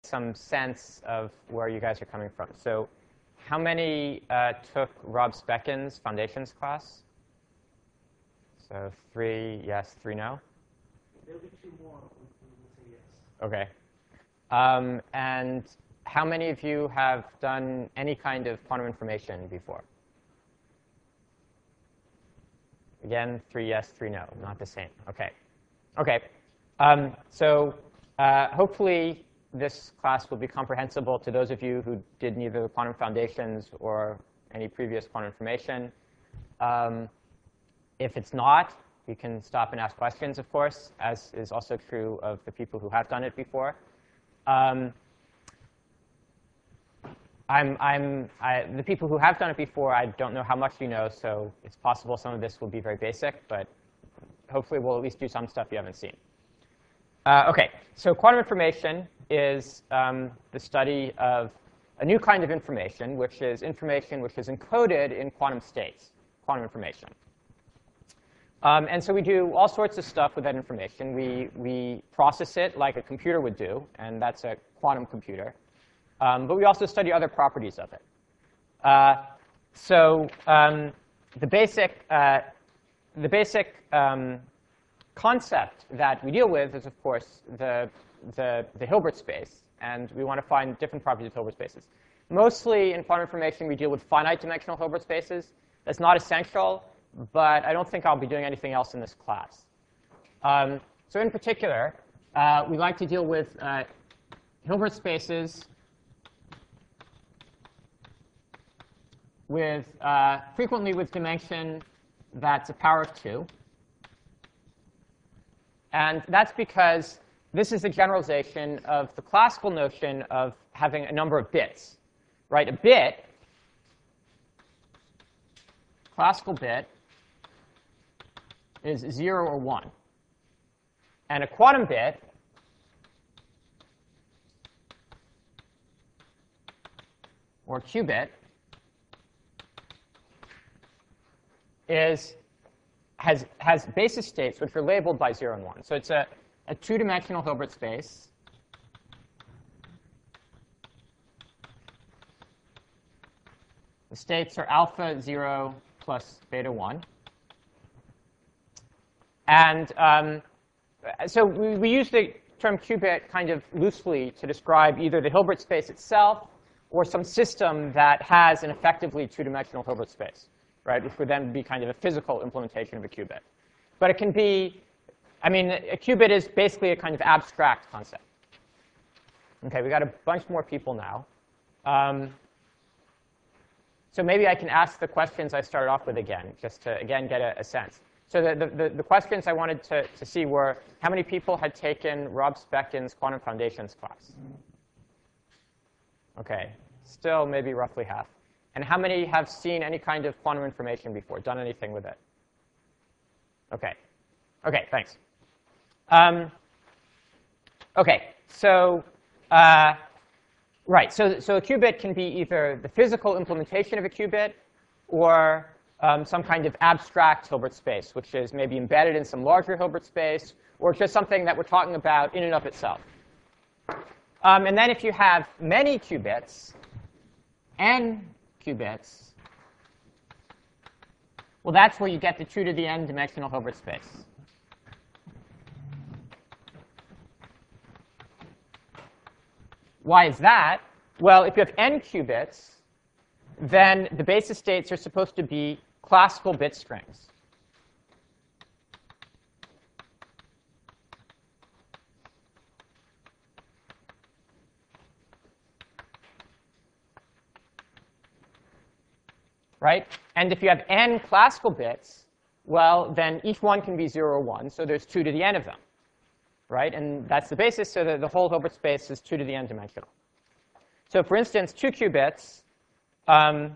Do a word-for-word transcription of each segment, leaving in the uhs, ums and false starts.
some sense of where you guys are coming from. So how many uh, took Rob Speckin's Foundations class? So three yes, three no? There'll be two more. We will say yes. OK. Um, and how many of you have done any kind of quantum information before? Again, three yes, three no, not the same. OK. OK. Um, so uh, hopefully, this class will be comprehensible to those of you who did neither the quantum foundations or any previous quantum information. Um, if it's not, you can stop and ask questions, of course, as is also true of the people who have done it before. Um, I'm, I'm, I, the people who have done it before, I don't know how much you know, so it's possible some of this will be very basic, but hopefully we'll at least do some stuff you haven't seen. Uh, OK, so quantum information is um, the study of a new kind of information, which is information which is encoded in quantum states, quantum information. Um, and so we do all sorts of stuff with that information. We, we process it like a computer would do, and that's a quantum computer. Um, but we also study other properties of it. Uh, so um, the basic, uh, the basic um, concept that we deal with is, of course, the, the, the Hilbert space. And we want to find different properties of Hilbert spaces. Mostly in quantum information, we deal with finite-dimensional Hilbert spaces. That's not essential, but I don't think I'll be doing anything else in this class. Um, so in particular, uh, we like to deal with uh, Hilbert spaces with uh, frequently with dimension that's a power of two. And that's because this is a generalization of the classical notion of having a number of bits. Right? A bit, classical bit, is zero or one. And a quantum bit or qubit is has has basis states which are labeled by zero and one. So it's a, a two-dimensional Hilbert space. The states are alpha zero plus beta one. And um, so we, we use the term qubit kind of loosely to describe either the Hilbert space itself or some system that has an effectively two-dimensional Hilbert space, right, which would then be kind of a physical implementation of a qubit. But it can be, I mean, a qubit is basically a kind of abstract concept. OK, we got a bunch more people now. Um, so maybe I can ask the questions I started off with again, just to, again, get a, a sense. So the, the, the questions I wanted to, to see were, how many people had taken Rob Speckin's Quantum Foundations class? OK, still maybe roughly half. And how many have seen any kind of quantum information before, done anything with it? OK. OK, thanks. Um, OK, so uh, right, so, so a qubit can be either the physical implementation of a qubit or um, some kind of abstract Hilbert space, which is maybe embedded in some larger Hilbert space, or just something that we're talking about in and of itself. Um, and then if you have many qubits, n qubits, well, that's where you get the two to the n dimensional Hilbert space. Why is that? Well, if you have n qubits, then the basis states are supposed to be classical bit strings. Right? And if you have n classical bits, well, then each one can be zero or one. So there's two to the n of them. Right? And that's the basis. So the, the whole Hilbert space is two to the n dimensional. So for instance, two qubits, um,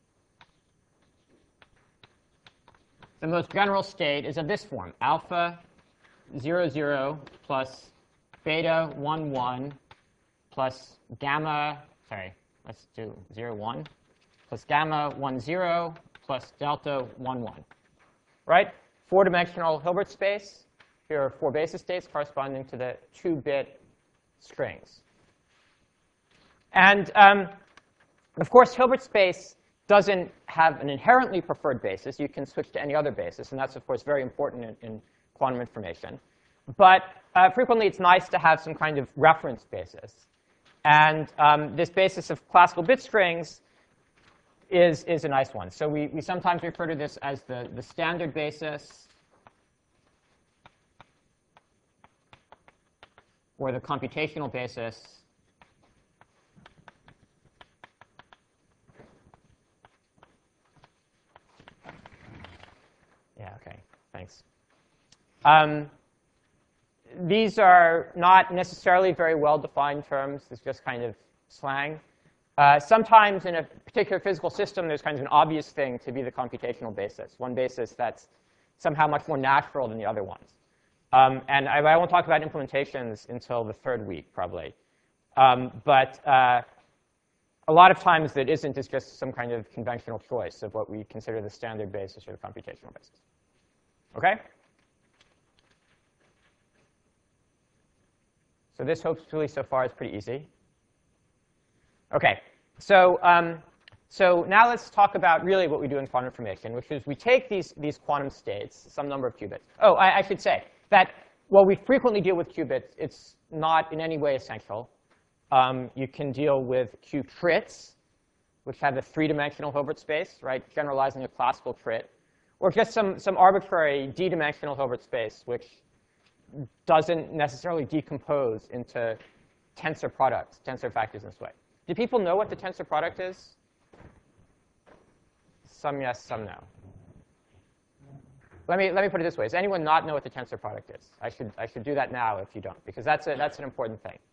the most general state is of this form, alpha zero zero plus beta one one plus gamma, sorry, let's do zero one, plus gamma one zero plus delta one one. Right? Four-dimensional Hilbert space. Here are four basis states corresponding to the two-bit strings. And um, of course, Hilbert space doesn't have an inherently preferred basis. You can switch to any other basis, and that's, of course, very important in, in quantum information. But uh, frequently, it's nice to have some kind of reference basis. And um, this basis of classical bit strings is, is a nice one. So we, we sometimes refer to this as the, the standard basis or the computational basis. Yeah, OK, thanks. Um, these are not necessarily very well-defined terms. It's just kind of slang. Uh, sometimes in a particular physical system, there's kind of an obvious thing to be the computational basis, one basis that's somehow much more natural than the other ones. Um, and I, I won't talk about implementations until the third week, probably. Um, but uh, a lot of times that isn't is just some kind of conventional choice of what we consider the standard basis or the computational basis. OK? So this hopefully so far is pretty easy. OK, so, um, so now let's talk about really what we do in quantum information, which is we take these, these quantum states, some number of qubits. Oh, I, I should say that while we frequently deal with qubits, it's not in any way essential. Um, you can deal with qubits, which have a three-dimensional Hilbert space, right, generalizing a classical trit, or just some, some arbitrary d-dimensional Hilbert space, which doesn't necessarily decompose into tensor products, tensor factors in this way. Do people know what the tensor product is? Some yes, some no. Let me, let me put it this way. Does anyone not know what the tensor product is? I should, I should do that now if you don't, because that's, a, that's an important thing.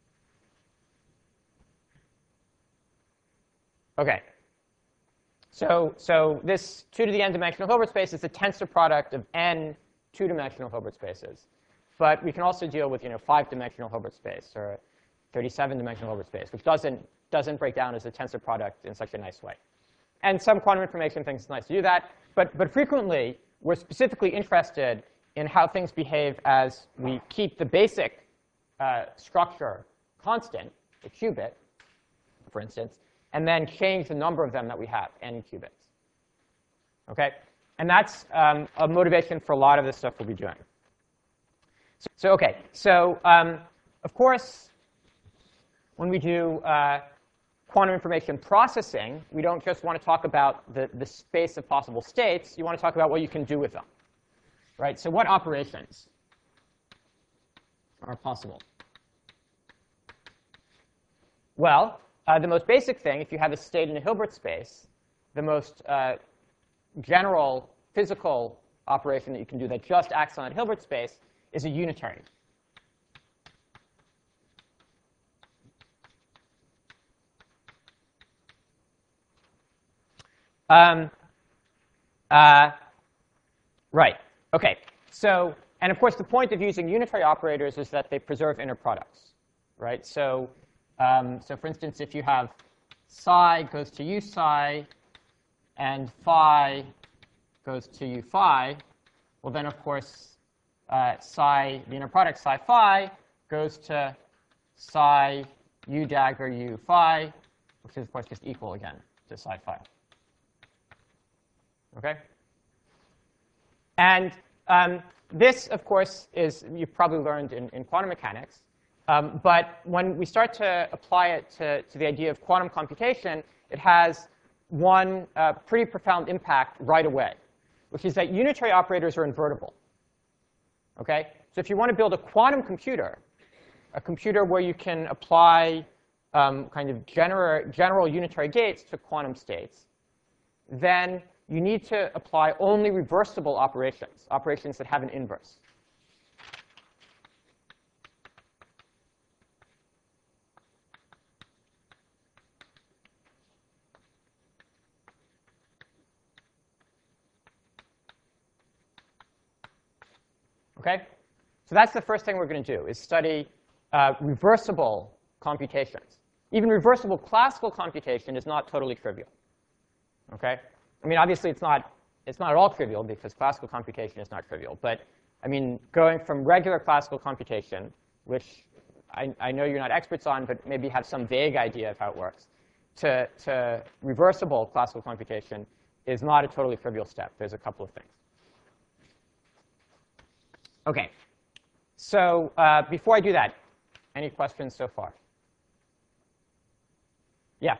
OK. So, so this two to the n dimensional Hilbert space is the tensor product of n two-dimensional Hilbert spaces. But we can also deal with you know, five-dimensional Hilbert space or thirty-seven-dimensional Hilbert space, which doesn't, doesn't break down as a tensor product in such a nice way. And some quantum information thinks it's nice to do that. But, but frequently, we're specifically interested in how things behave as we keep the basic uh, structure constant, the qubit, for instance, and then change the number of them that we have, n qubits. OK? And that's um, a motivation for a lot of the stuff we'll be doing. So, so OK, so um, of course, when we do uh, quantum information processing, we don't just want to talk about the, the space of possible states. You want to talk about what you can do with them. Right? So what operations are possible? Well, uh, the most basic thing, if you have a state in a Hilbert space, the most uh, general physical operation that you can do that just acts on that Hilbert space is a unitary. Um, uh, right. OK. So, and of course, the point of using unitary operators is that they preserve inner products. Right? So, um, so for instance, if you have psi goes to u psi and phi goes to u phi, well, then, of course, uh, psi, the inner product psi phi, goes to psi u dagger u phi, which is, of course, just equal again to psi phi. OK? And um, this, of course, is you've probably learned in, in quantum mechanics. Um, but when we start to apply it to, to the idea of quantum computation, it has one uh, pretty profound impact right away, which is that unitary operators are invertible. OK? So if you want to build a quantum computer, a computer where you can apply um, kind of gener general unitary gates to quantum states, then you need to apply only reversible operations, operations that have an inverse. OK? So that's the first thing we're going to do, is study uh, reversible computations. Even reversible classical computation is not totally trivial. OK? I mean, obviously, it's not, it's not at all trivial, because classical computation is not trivial. But I mean, going from regular classical computation, which I, I know you're not experts on, but maybe have some vague idea of how it works, to, to reversible classical computation is not a totally trivial step. There's a couple of things. OK. So uh, before I do that, any questions so far? Yeah?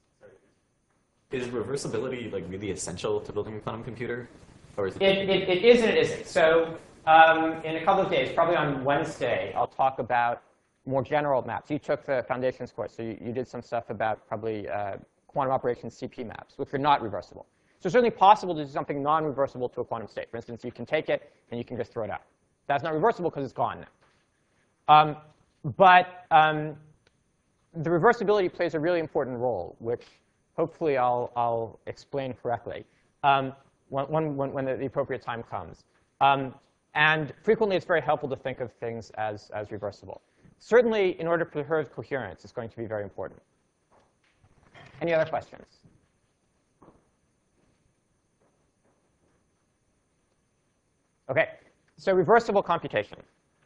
Is reversibility like really essential to building a quantum computer? Or is it, It, it, it is and it isn't. So um, in a couple of days, probably on Wednesday, I'll talk about more general maps. You took the foundations course, so you, you did some stuff about probably uh, quantum operations C P maps, which are not reversible. So it's certainly possible to do something non-reversible to a quantum state. For instance, you can take it and you can just throw it out. That's not reversible because it's gone now. Um, but um, the reversibility plays a really important role, which hopefully I'll, I'll explain correctly um, when, when, when the, the appropriate time comes. Um, and frequently, it's very helpful to think of things as, as reversible. Certainly, in order to preserve coherence, it's going to be very important. Any other questions? OK, so reversible computation.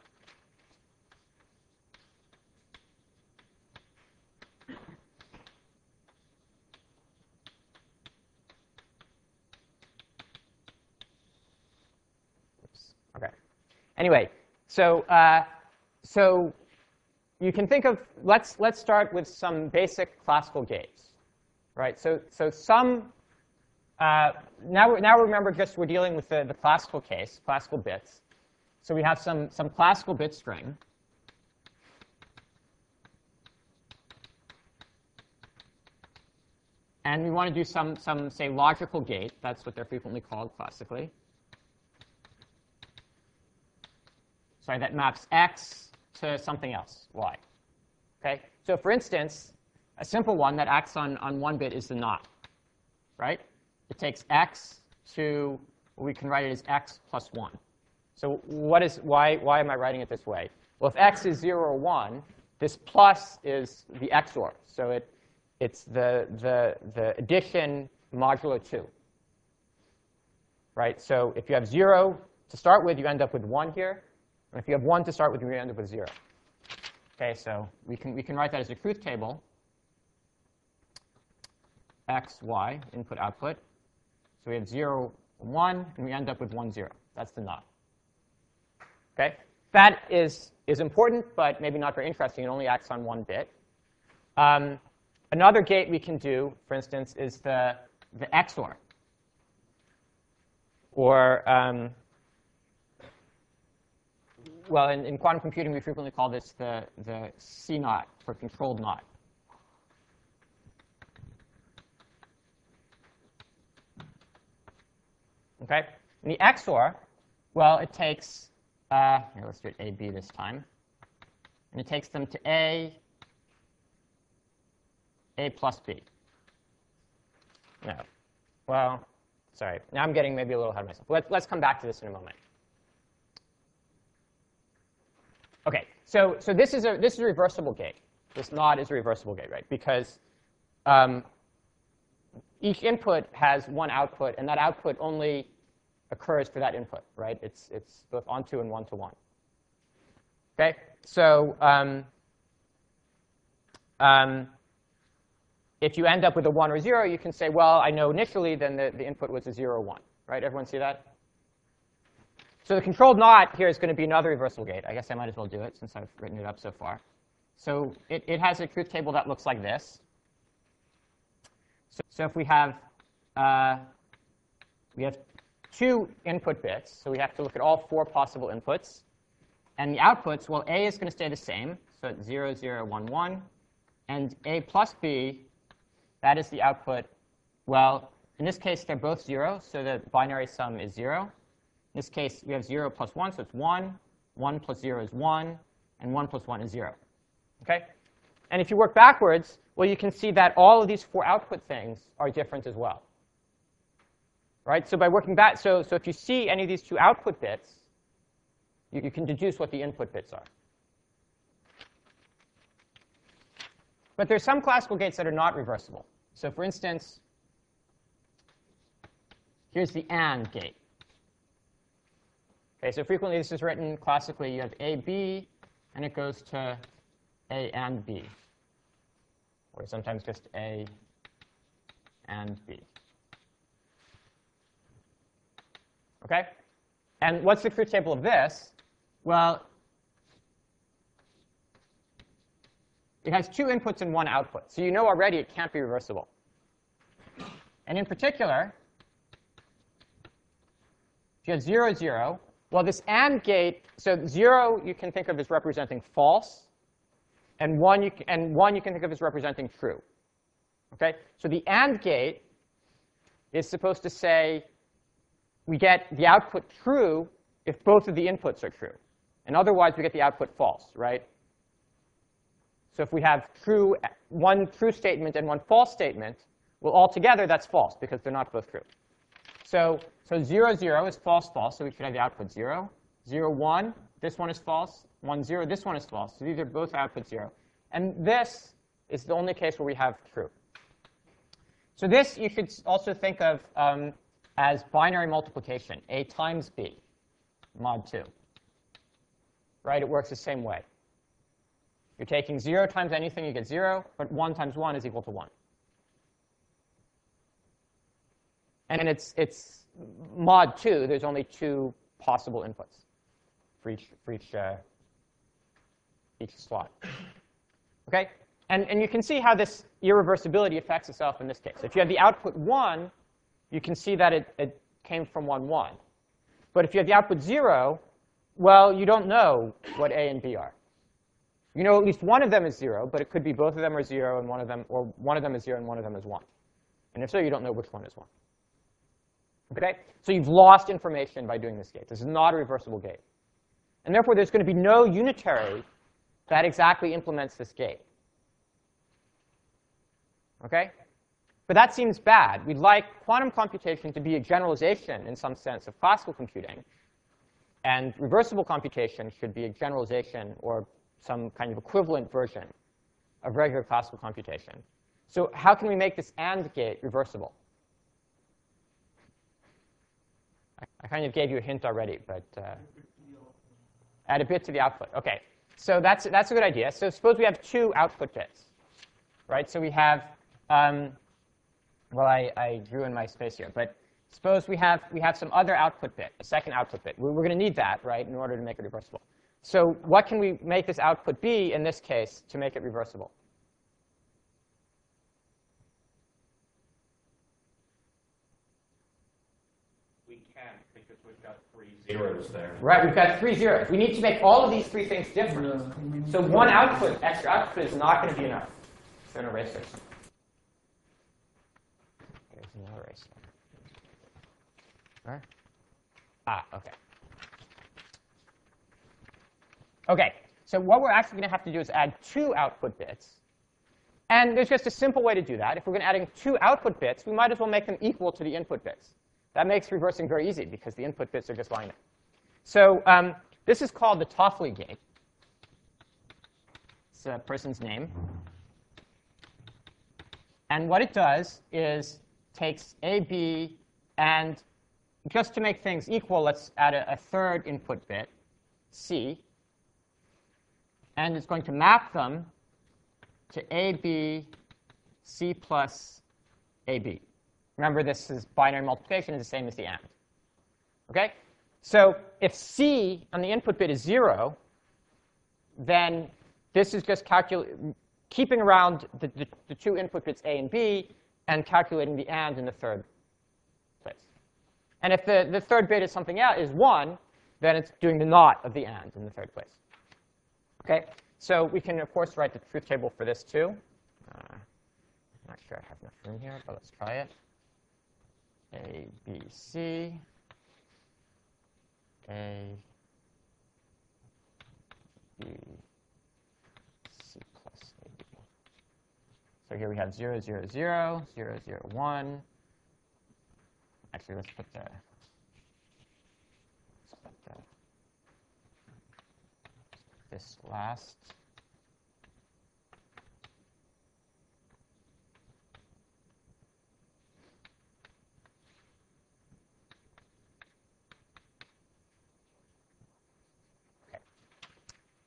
Oops. OK. Anyway, so uh, so you can think of let's let's start with some basic classical gates, right? So so some. Uh, now, now remember, just we're dealing with the, the classical case, classical bits. So we have some, some classical bit string. And we want to do some, some, say, logical gate. That's what they're frequently called classically. Sorry, that maps x to something else, y. Okay? So for instance, a simple one that acts on, on one bit is the not, right? It takes x to, well, we can write it as x plus one. So what is, why, why am I writing it this way? Well, if x is zero or one, this plus is the X O R. So it, it's the, the, the addition modulo two. Right? So if you have zero to start with, you end up with one here. And if you have one to start with, you end up with zero. OK, so we can, we can write that as a truth table. X, y, input, output. So we have zero, one, and we end up with one, zero. That's the not. OK? That is, is important, but maybe not very interesting. It only acts on one bit. Um, another gate we can do, for instance, is the, the X O R. Or, um, well, in, in quantum computing, we frequently call this the, the C naught, or controlled not. OK? And the X O R, well, it takes, uh, here, let's do it A, B this time. And it takes them to A, A plus B. No. Well, sorry. Now I'm getting maybe a little ahead of myself. Let's, let's come back to this in a moment. OK, so, so this, is a, this is a reversible gate. This not is a reversible gate, right? Because um, each input has one output, and that output only occurs for that input, right? It's, it's both onto and one to one. OK, so um, um, if you end up with a one or zero, you can say, well, I know initially then the, the input was a zero or one, right? Everyone see that? So the controlled not here is going to be another reversible gate. I guess I might as well do it since I've written it up so far. So it, it has a truth table that looks like this. So, so if we have uh, we have two input bits, so we have to look at all four possible inputs. And the outputs, well, A is going to stay the same, so it's zero, zero, one, one. And A plus B, that is the output. Well, in this case, they're both zero, so the binary sum is zero. In this case, we have zero plus one, so it's one. one plus zero is one, and one plus one is zero. Okay? And if you work backwards, well, you can see that all of these four output things are different as well. Right? So by working back, so, so if you see any of these two output bits, you, you can deduce what the input bits are. But there's some classical gates that are not reversible. So for instance, here's the AND gate. Okay, so frequently this is written classically. You have A, B, and it goes to A and B, or sometimes just A and B. OK? And what's the truth table of this? Well, it has two inputs and one output. So you know already it can't be reversible. And in particular, if you have zero, zero, well, this AND gate, so zero you can think of as representing false, and one you can, and one you can think of as representing true. OK? So the AND gate is supposed to say we get the output true if both of the inputs are true. And otherwise, we get the output false, right? So if we have true, one true statement and one false statement, well, altogether, that's false, because they're not both true. So, so zero, zero is false, false, so we should have the output zero. zero, one, this one is false. one, zero, this one is false. So these are both output zero. And this is the only case where we have true. So this you should also think of um, as binary multiplication, A times B, mod two. Right? It works the same way. You're taking zero times anything, you get zero, but one times one is equal to one. And it's, it's mod two. There's only two possible inputs for each, for each, uh, each slot. OK? And, and you can see how this irreversibility affects itself in this case. If you have the output one, you can see that it, it came from one, one. But if you have the output zero, well, you don't know what A and B are. You know at least one of them is zero, but it could be both of them are zero and one of them, or one of them is zero and one of them is one. And if so, you don't know which one is one. OK? So you've lost information by doing this gate. This is not a reversible gate. And therefore, there's going to be no unitary that exactly implements this gate. OK? But that seems bad. We'd like quantum computation to be a generalization, in some sense, of classical computing. And reversible computation should be a generalization or some kind of equivalent version of regular classical computation. So how can we make this AND gate reversible? I kind of gave you a hint already, but uh, add a bit to the output. OK, so that's, that's a good idea. So suppose we have two output bits. Right? So we have, um, well, I, I drew in my space here. But suppose we have, we have some other output bit, a second output bit. We're, we're going to need that, right, in order to make it reversible. So what can we make this output be in this case to make it reversible? We can't because we've got three zeros there. Right, we've got three zeros. We need to make all of these three things different. So one output, extra output, is not going to be enough. So an eraser. Here's an eraser. Right? Ah, OK. OK, so what we're actually going to have to do is add two output bits. And there's just a simple way to do that. If we're going to add in two output bits, we might as well make them equal to the input bits. That makes reversing very easy, because the input bits are just lined up. So um, this is called the Toffoli gate. It's a person's name. And what it does is takes A, B, and just to make things equal, let's add a, a third input bit, C. And it's going to map them to A, B, C plus A, B. Remember, this is binary multiplication is the same as the AND. OK? So if C on the input bit is zero, then this is just keeping around the, the, the two input bits A and B and calculating the AND in the third place. And if the, the third bit is something else, is one, then it's doing the not of the AND in the third place. OK? So we can, of course, write the truth table for this, too. Uh, I'm not sure I have enough room here, but let's try it. A, B, C. A, B, C plus A, B. So here we have zero, zero, zero, zero, zero, one. Actually, let's put the, let's put the this last.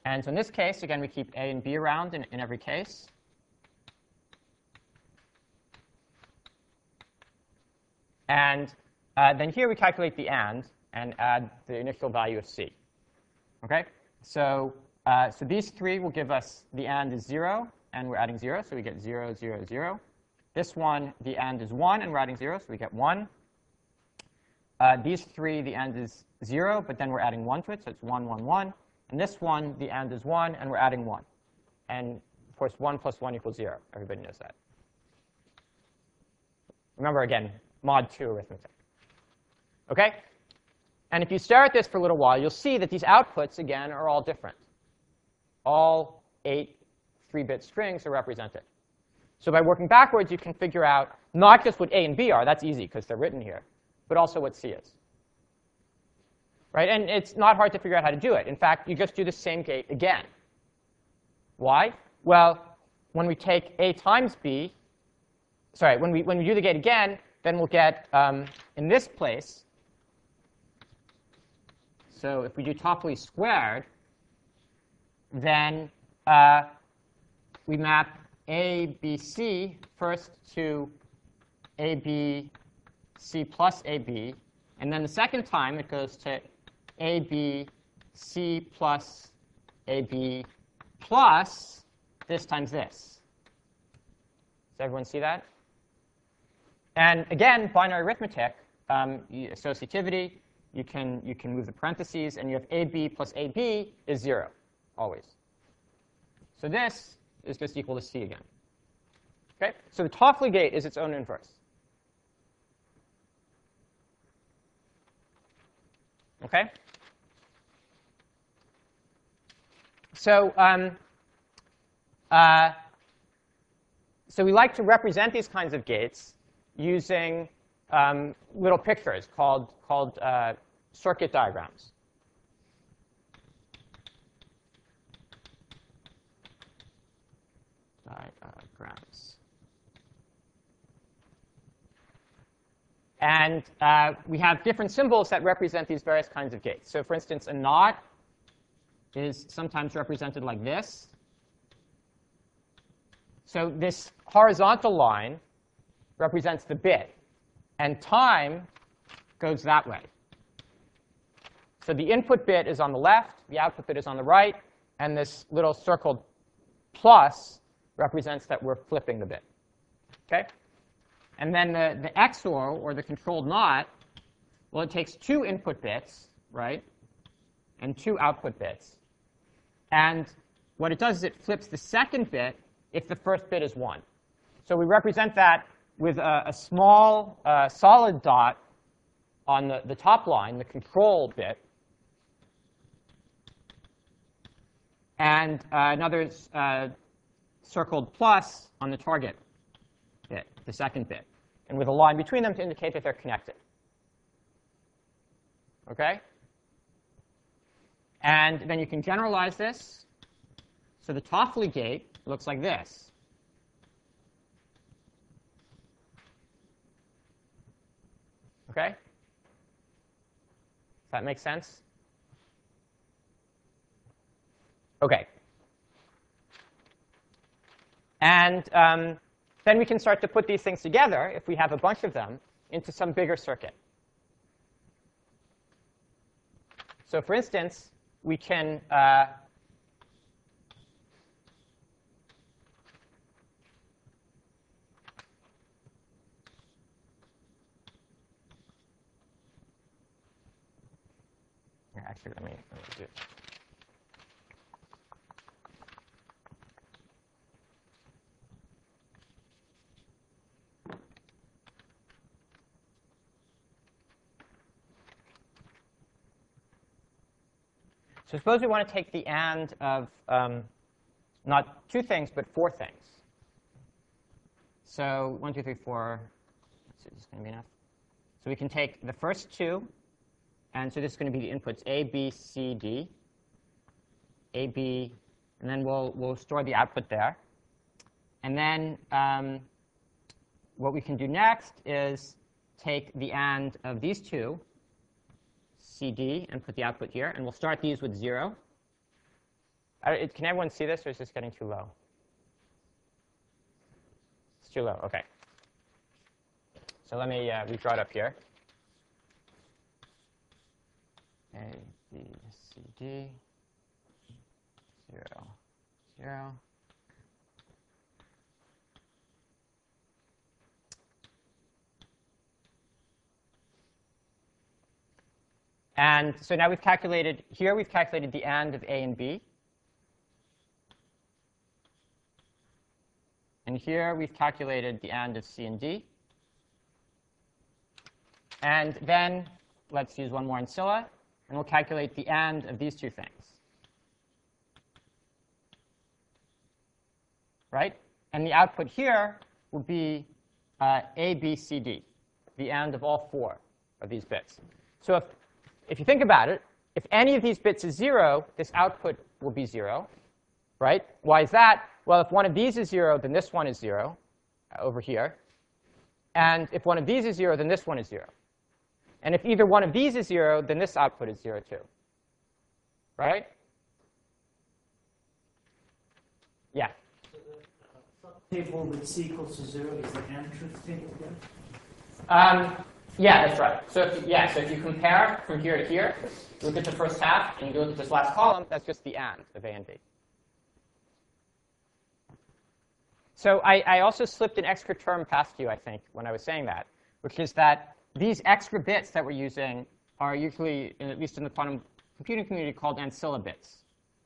And so in this case, again, we keep A and B around in, in every case. And uh, then here we calculate the and and add the initial value of C. Okay? So, uh, so these three will give us the and is zero, and we're adding zero, so we get zero, zero, zero. This one, the and is one, and we're adding zero, so we get one. Uh, these three, the and is zero, but then we're adding one to it, so it's one, one, one. And this one, the and is one, and we're adding one. And of course, one plus one equals zero. Everybody knows that. Remember, again, mod two arithmetic. OK? And if you stare at this for a little while, you'll see that these outputs, again, are all different. All eight three-bit strings are represented. So by working backwards, you can figure out not just what A and B are. That's easy, because they're written here, but also what C is. Right? And it's not hard to figure out how to do it. In fact, you just do the same gate again. Why? Well, when we take A times B, sorry, when we, when we do the gate again, then we'll get, um, in this place, so if we do Toffoli squared, then uh, we map A, B, C first to A, B, C plus A, B. And then the second time, it goes to A, B, C plus A, B plus this times this. Does everyone see that? And again, binary arithmetic, um, associativity, you can, you can move the parentheses, and you have A B plus A B is zero, always. So this is just equal to C again. Okay? So the Toffoli gate is its own inverse. Okay? So, um, uh, so we like to represent these kinds of gates using um, little pictures called, called uh, circuit diagrams. Diagrams. And uh, we have different symbols that represent these various kinds of gates. So for instance, a NOT is sometimes represented like this. So this horizontal line represents the bit, and time goes that way. So the input bit is on the left, the output bit is on the right, and this little circled plus represents that we're flipping the bit. Okay? And then the, the X O R, or the controlled NOT, well, it takes two input bits, right, and two output bits. And what it does is it flips the second bit if the first bit is one. So we represent that with a, a small uh, solid dot on the, the top line, the control bit, and uh, another uh, circled plus on the target bit, the second bit, and with a line between them to indicate that they're connected. OK? And then you can generalize this. So the Toffoli gate looks like this. OK? Does that make sense? OK. And um, then we can start to put these things together, if we have a bunch of them, into some bigger circuit. So for instance, we can uh, actually, let me, let me do it. So suppose we want to take the and of um, not two things, but four things. So one, two, three, four. Let's see, this is going to be enough. So we can take the first two. And so this is going to be the inputs A, B, C, D. A, B. And then we'll, we'll store the output there. And then um, what we can do next is take the and of these two, C D, and put the output here. And we'll start these with zero. I, it, can everyone see this, or is this getting too low? It's too low. OK. So let me uh, redraw it up here. A, B, C, D, zero, zero. And so now we've calculated, here we've calculated the AND of A and B. And here we've calculated the AND of C and D. And then let's use one more ancilla, and we'll calculate the AND of these two things. Right? And the output here will be uh, A, B, C, D, the AND of all four of these bits. So if If you think about it, if any of these bits is zero, this output will be zero, right? Why is that? Well, if one of these is zero, then this one is zero uh, over here. And if one of these is zero, then this one is zero. And if either one of these is zero, then this output is zero too, right? Yeah? So the uh, table with C equals to zero is the AND truth table again? Um, Yeah, that's right. So if you, yeah, so if you compare from here to here, you look at the first half, and you look at this last column, that's just the AND of A and B. So I, I also slipped an extra term past you, I think, when I was saying that, which is that these extra bits that we're using are usually, at least in the quantum computing community, called ancilla bits.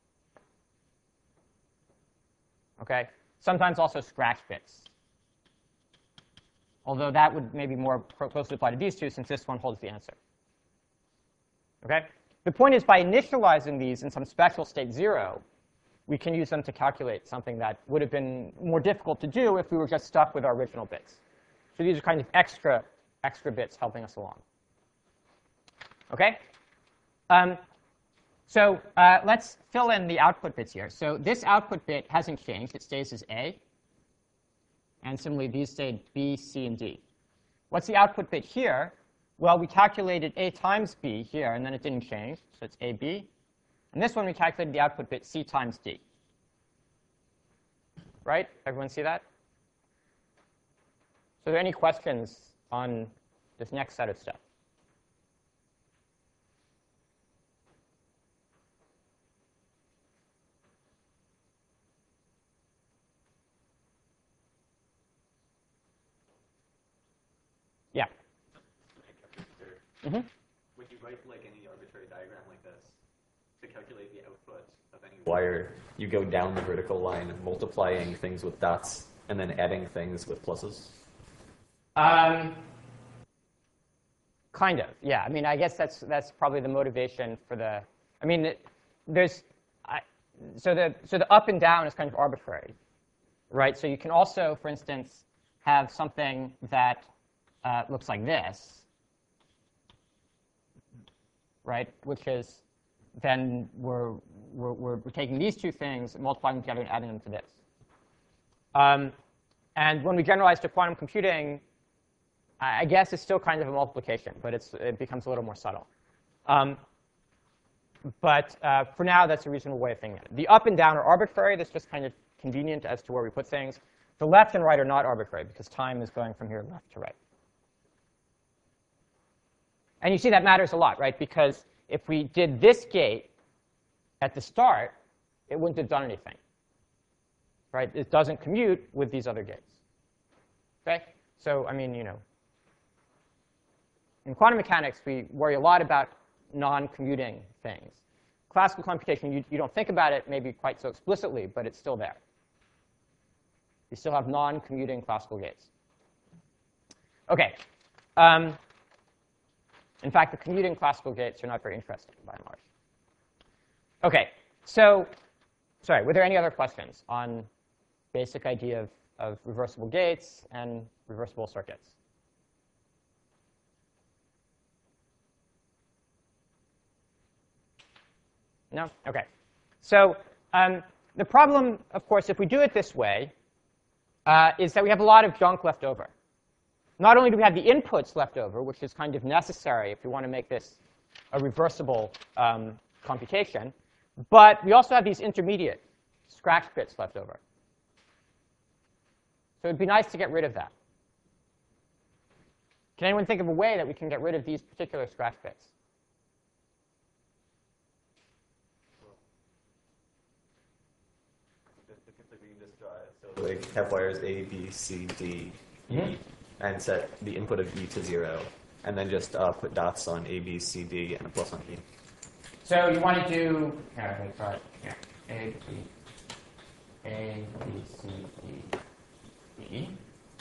Okay? Sometimes also scratch bits. Although that would maybe more closely apply to these two, since this one holds the answer. Okay? The point is, by initializing these in some special state zero, we can use them to calculate something that would have been more difficult to do if we were just stuck with our original bits. So these are kind of extra, extra bits helping us along. Okay? Um, so uh, let's fill in the output bits here. So this output bit hasn't changed. It stays as A. And similarly, these stayed B, C, and D. What's the output bit here? Well, we calculated A times B here, and then it didn't change. So it's A, B. And this one, we calculated the output bit C times D. Right? Everyone see that? So are there any questions on this next set of stuff? Yeah. Mm-hmm. Would you write like any arbitrary diagram like this to calculate the output of any wire? You go down the vertical line, multiplying things with dots, and then adding things with pluses? Um, kind of, yeah. I mean, I guess that's that's probably the motivation for the. I mean, it, there's I, so the so the up and down is kind of arbitrary, right? So you can also, for instance, have something that uh, looks like this, right? Which is then we're we're we're taking these two things, multiplying them together, and adding them to this. Um, and when we generalize to quantum computing, I guess it's still kind of a multiplication, but it's, it becomes a little more subtle. Um, but uh, for now, that's a reasonable way of thinking it. The up and down are arbitrary. That's just kind of convenient as to where we put things. The left and right are not arbitrary, because time is going from here left to right. And you see that matters a lot, right? Because if we did this gate at the start, it wouldn't have done anything. Right? It doesn't commute with these other gates. Okay? So, I mean, you know, in quantum mechanics, we worry a lot about non-commuting things. Classical computation, you, you don't think about it maybe quite so explicitly, but it's still there. You still have non-commuting classical gates. OK. Um, in fact, the commuting classical gates are not very interesting, by and large. OK. So, sorry, were there any other questions on basic idea of, of reversible gates and reversible circuits? No? OK. So um, the problem, of course, if we do it this way, uh, is that we have a lot of junk left over. Not only do we have the inputs left over, which is kind of necessary if we want to make this a reversible um, computation, But we also have these intermediate scratch bits left over. So it'd be nice to get rid of that. Can anyone think of a way that we can get rid of these particular scratch bits? So like have wires A, B, C, D, E, Mm-hmm. and set the input of E to zero, and then just uh, put dots on A, B, C, D, and a plus on E. So you want to do, here, let me try it. Here. A, B, A, B, C, D, E.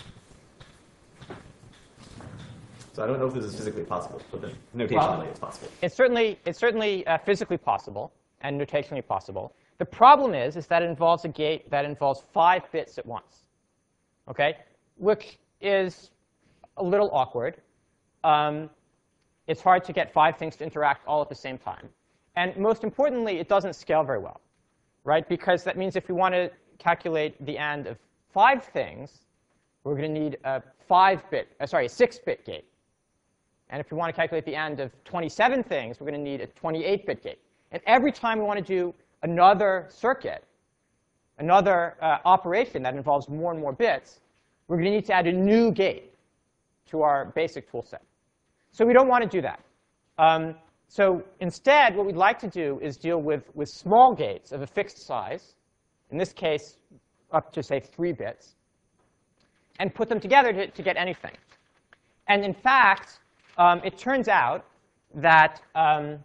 So I don't know if this is physically possible, but then notationally Well, it's possible. It's certainly, it's certainly uh, physically possible and notationally possible. The problem is, is that it involves a gate that involves five bits at once, okay? Which is a little awkward. Um, it's hard to get five things to interact all at the same time. And most importantly, it doesn't scale very well, right? Because that means if we want to calculate the AND of five things, we're going to need a five-bit, uh, sorry, a six-bit gate. And if we want to calculate the AND of twenty-seven things, we're going to need a twenty-eight bit gate. And every time we want to do another circuit, another uh, operation that involves more and more bits, we're going to need to add a new gate to our basic tool set. So we don't want to do that. Um, so instead, what we'd like to do is deal with, with small gates of a fixed size, in this case, up to, say, three bits, and put them together to, to get anything. And in fact, um, it turns out that um,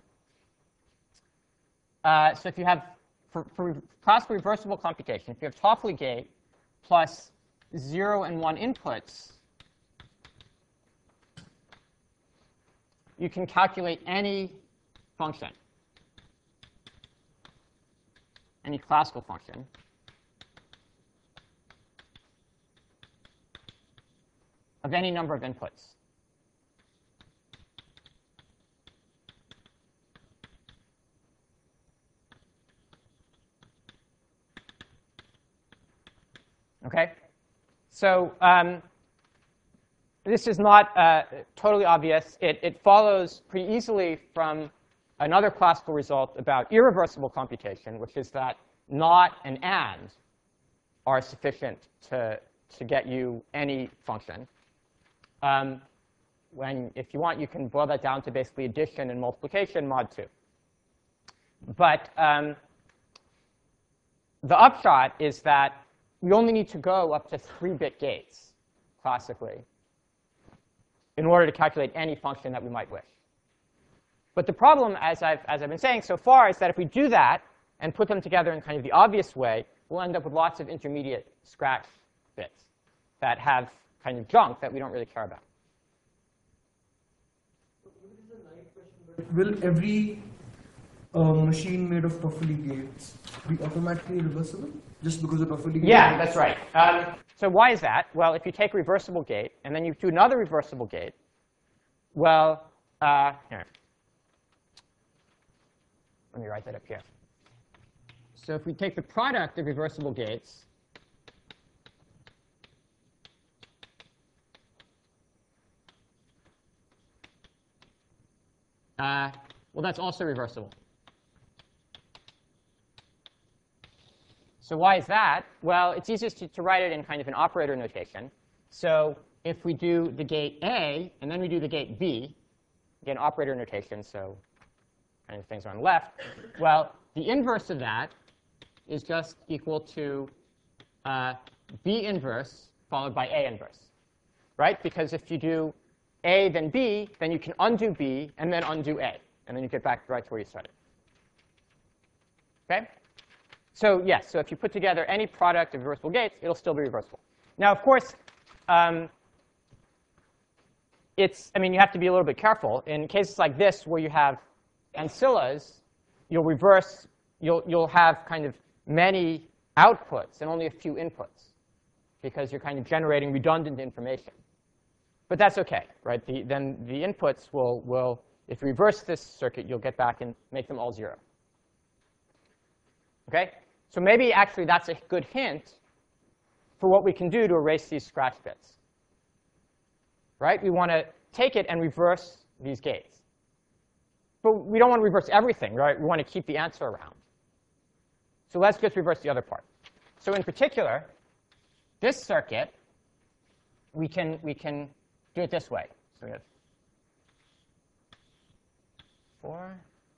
uh, so if you have, for, for classical reversible computation, if you have Toffoli gate plus zero and one inputs, you can calculate any function, any classical function, of any number of inputs. Okay? So um, this is not uh, totally obvious. It, it follows pretty easily from another classical result about irreversible computation, which is that not and and are sufficient to, to get you any function. Um, when, if you want, you can boil that down to basically addition and multiplication mod two. But um, the upshot is that we only need to go up to three-bit gates, classically, in order to calculate any function that we might wish. But the problem, as I've, as I've been saying so far, is that if we do that and put them together in kind of the obvious way, we'll end up with lots of intermediate scratch bits that have kind of junk that we don't really care about. Will every uh, machine made of Toffoli gates be automatically reversible just because of Toffoli gate? Yeah, that's right. Um, so why is that? Well, if you take a reversible gate and then you do another reversible gate, well, uh, here. Let me write that up here. So if we take the product of reversible gates, uh, well, that's also reversible. So why is that? Well, it's easiest to, to write it in kind of an operator notation. So if we do the gate A, and then we do the gate B, again, operator notation, so kind of things on the left, well, the inverse of that is just equal to uh, B inverse followed by A inverse, right? Because if you do A, then B, then you can undo B, and then undo A. And then you get back right to where you started. OK? So yes, so if you put together any product of reversible gates, it'll still be reversible. Now, of course, um, it's, I mean, you have to be a little bit careful. In cases like this, where you have ancillas, you'll reverse, you'll, you'll have kind of many outputs and only a few inputs, because you're kind of generating redundant information. But that's OK, right? The, then the inputs will, will, if you reverse this circuit, you'll get back and make them all zero. OK? So maybe actually that's a good hint for what we can do to erase these scratch bits. Right? We want to take it and reverse these gates. But we don't want to reverse everything, right? We want to keep the answer around. So let's just reverse the other part. So in particular, this circuit, we can, we can do it this way. So we have four, one,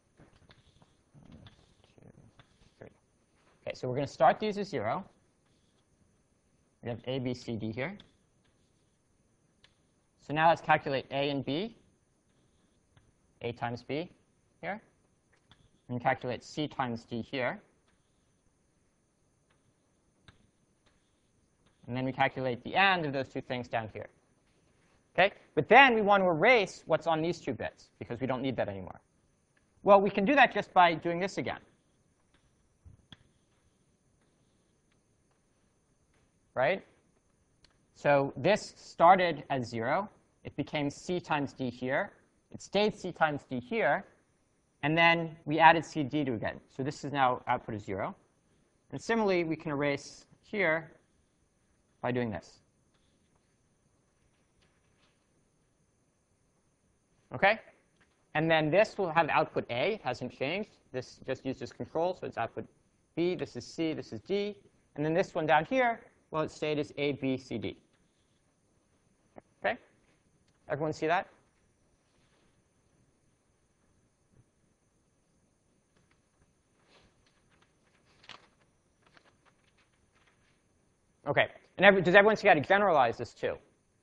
two, three. OK, so we're going to start these as zero. We have A, B, C, D here. So now let's calculate A and B, A times B here, and calculate C times D here. And then we calculate the AND of those two things down here. Okay? But then we want to erase what's on these two bits, because we don't need that anymore. Well, we can do that just by doing this again. Right? So this started as zero. It became C times D here. It stayed C times D here. And then we added C D to it again. So this is now output is zero. And similarly, we can erase here by doing this. OK? And then this will have output A. It hasn't changed. This just uses control, so it's output B. This is C. This is D. And then this one down here, well, it stayed as A, B, C, D. OK? Everyone see that? OK. And every, does everyone see how to generalize this too?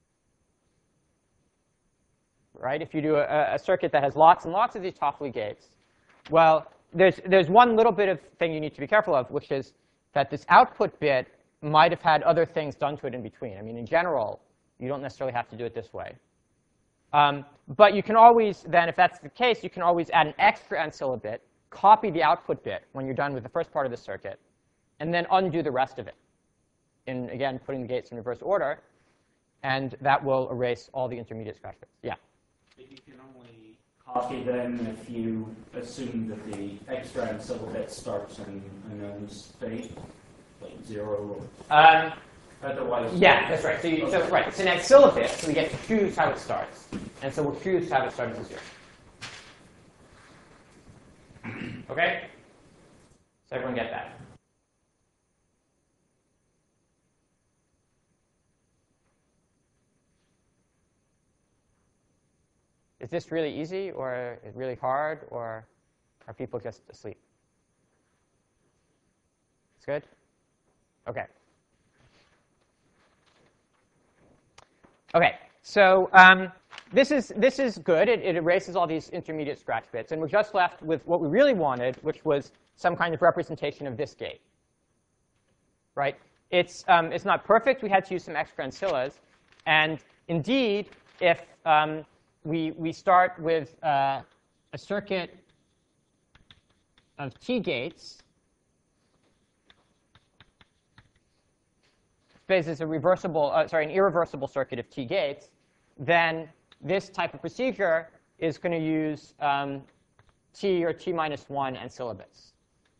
Right? If you do a, a circuit that has lots and lots of these Toffoli gates, well, there's, there's one little bit of thing you need to be careful of, which is that this output bit might have had other things done to it in between. I mean, in general, you don't necessarily have to do it this way. Um, but you can always, then, if that's the case, you can always add an extra ancilla bit, copy the output bit when you're done with the first part of the circuit, and then undo the rest of it. In, again, putting the gates in reverse order, and that will erase all the intermediate scratch bits. Yeah? But you can only copy them if you assume that the extra ancilla bit starts in a known state, like zero. Um, Otherwise, yeah, that's right. So, you, so right, it's an ancilla bit, so we get to choose how it starts. And so we'll choose how it starts as zero. OK? So everyone get that? Is this really easy, or really hard, or are people just asleep? It's good? OK. OK, so um, this is this is good. It, it erases all these intermediate scratch bits. And we're just left with what we really wanted, which was some kind of representation of this gate. Right? It's, um, it's not perfect. We had to use some extra ancillas. And indeed, if um, We, we start with uh, a circuit of T gates. Phase is a reversible, uh, sorry, an irreversible circuit of T gates. Then this type of procedure is going to use um, T or T minus one ancilla bits.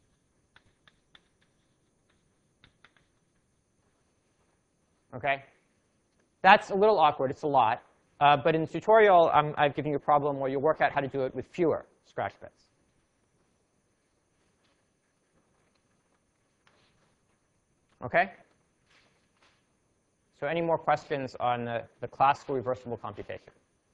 OK? That's a little awkward. It's a lot. Uh, but in the tutorial, um, I've given you a problem where you'll work out how to do it with fewer scratch bits. OK? So any more questions on the, the classical reversible computation?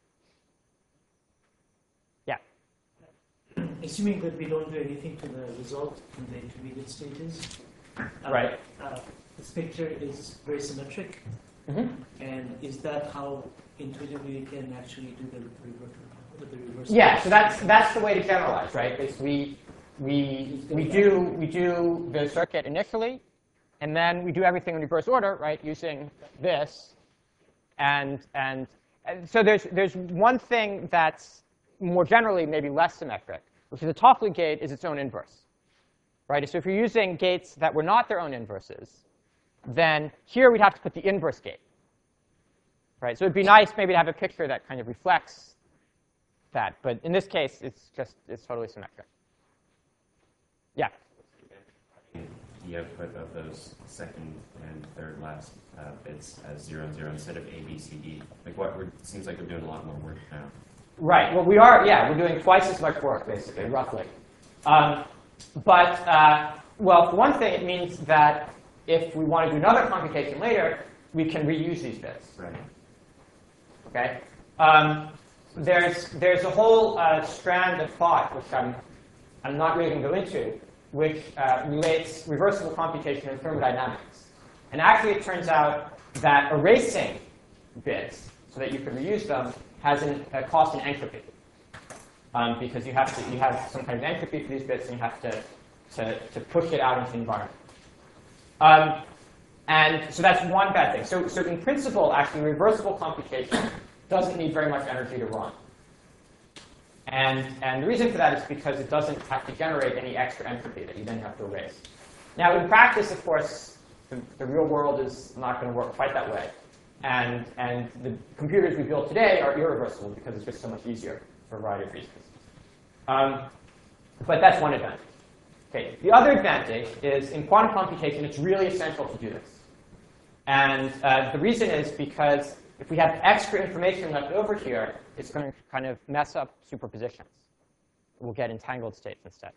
Yeah? Assuming that we don't do anything to the result in the intermediate stages, uh, Right. Uh, this picture is very symmetric. Mm-hmm. And is that how intuitively we can actually do the reverse? The reverse Yeah, so that's that's the way to generalize, right? Is we we we do we do the circuit initially, and then we do everything in reverse order, right? Using this, and and, and so there's there's one thing that's more generally maybe less symmetric, which is the Toffoli gate is its own inverse, right? So if you're using gates that were not their own inverses, then here we'd have to put the inverse gate. Right? So it'd be nice maybe to have a picture that kind of reflects that. But in this case, it's just it's totally symmetric. Yeah? The output of those second and third last uh, bits as zero and zero instead of A, B, C, D. Like what we're, seems like we're doing a lot more work now. Right. Well, we are, yeah, we're doing twice as much work, basically, roughly. Um, but uh, Well, for one thing, it means that if we want to do another computation later, we can reuse these bits. Right. Okay. Um, there's there's a whole uh, strand of thought which I'm I'm not really going to go into, which uh, relates reversible computation and thermodynamics. And actually, it turns out that erasing bits so that you can reuse them has an, a cost in entropy, um, because you have to you have some kind of entropy for these bits, and you have to to, to push it out into the environment. Um, and so that's one bad thing. So so in principle, actually, reversible computation doesn't need very much energy to run. And, and the reason for that is because it doesn't have to generate any extra entropy that you then have to erase. Now, in practice, of course, the, the real world is not going to work quite that way. And, and the computers we build today are irreversible because it's just so much easier for a variety of reasons. Um, but that's one advantage. Okay. The other advantage is in quantum computation, it's really essential to do this. And uh, the reason is because if we have extra information left over here, it's going to kind of mess up superpositions. We'll get entangled states instead.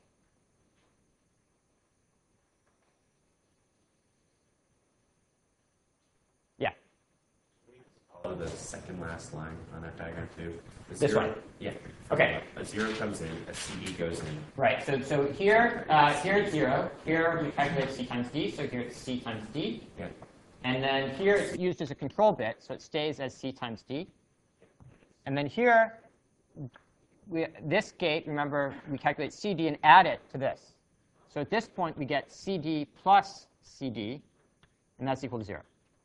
Yeah. Follow the second last line on that diagram too. The This zero- one? Yeah. Okay. A zero comes in, a C D goes in. Right. So so here uh, here it's zero. Here we calculate c times d. So here it's c times d. Yeah. And then here it's used as a control bit, so it stays as c times d. And then here, we, this gate, remember, we calculate C D and add it to this. So at this point, we get C D plus C D, and that's equal to zero.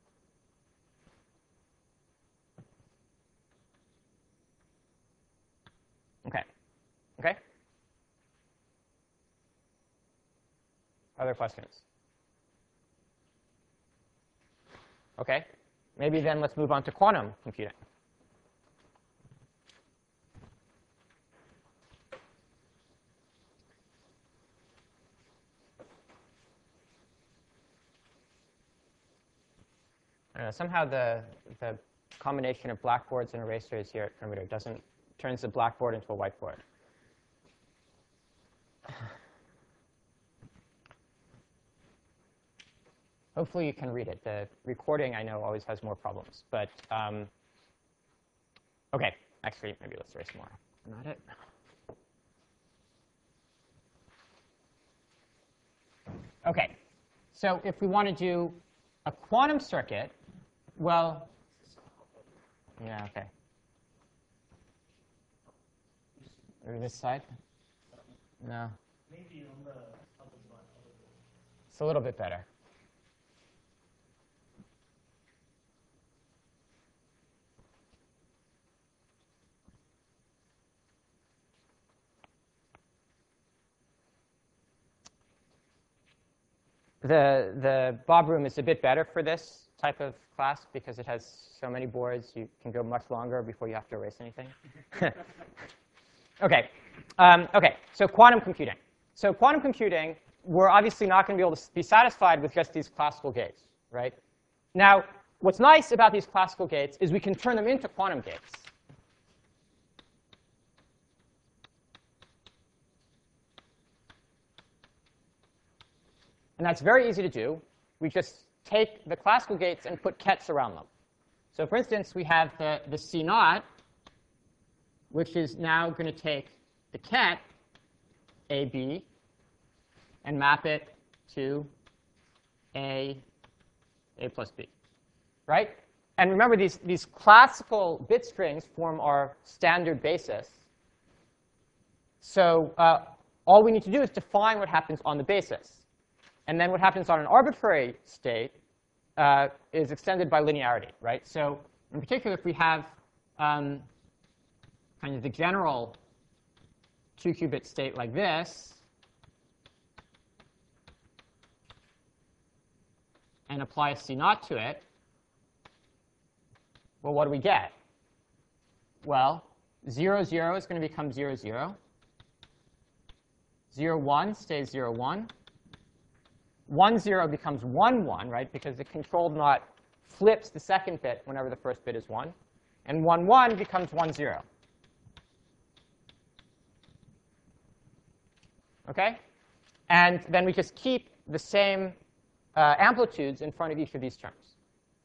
OK. OK? Other questions? OK. Maybe then let's move on to quantum computing. I don't know, somehow the, the combination of blackboards and erasers here at Perimeter doesn't turns the blackboard into a whiteboard. Hopefully you can read it. The recording, I know, always has more problems. But um, OK, actually, maybe let's erase more. Not it. OK, so if we want to do a quantum circuit, well, yeah, OK. Maybe this side? No. Maybe on the other side. It's a little bit better. The, the Bob room is a bit better for this type of class because it has so many boards. You can go much longer before you have to erase anything. OK. Um, OK, so quantum computing. So quantum computing, we're obviously not going to be able to be satisfied with just these classical gates, right? Now, what's nice about these classical gates is we can turn them into quantum gates. And that's very easy to do. We just take the classical gates and put kets around them. So for instance, we have the, the C naught, which is now going to take the ket A B and map it to A, A plus B, right? And remember, these, these classical bit strings form our standard basis. So uh, all we need to do is define what happens on the basis. And then what happens on an arbitrary state uh, is extended by linearity, right? So in particular, if we have um, kind of the general two-qubit state like this, and apply a C naught to it, well, what do we get? Well, zero, zero is going to become zero, zero. zero, one stays zero, one. one, zero becomes one, one, right? Because the controlled knot flips the second bit whenever the first bit is one. And one, one becomes one, zero. OK? And then we just keep the same uh, amplitudes in front of each of these terms.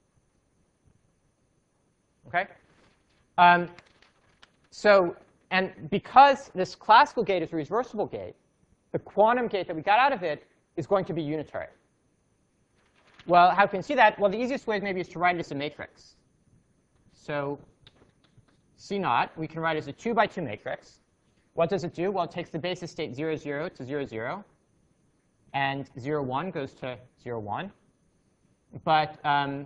OK? Um, so, and because this classical gate is a reversible gate, the quantum gate that we got out of it is going to be unitary. Well, how can you see that? Well, the easiest way maybe is to write it as a matrix. So C naught, we can write as a two by two matrix. What does it do? Well, it takes the basis state zero, zero to zero, zero. And zero, one goes to zero, one. But, um,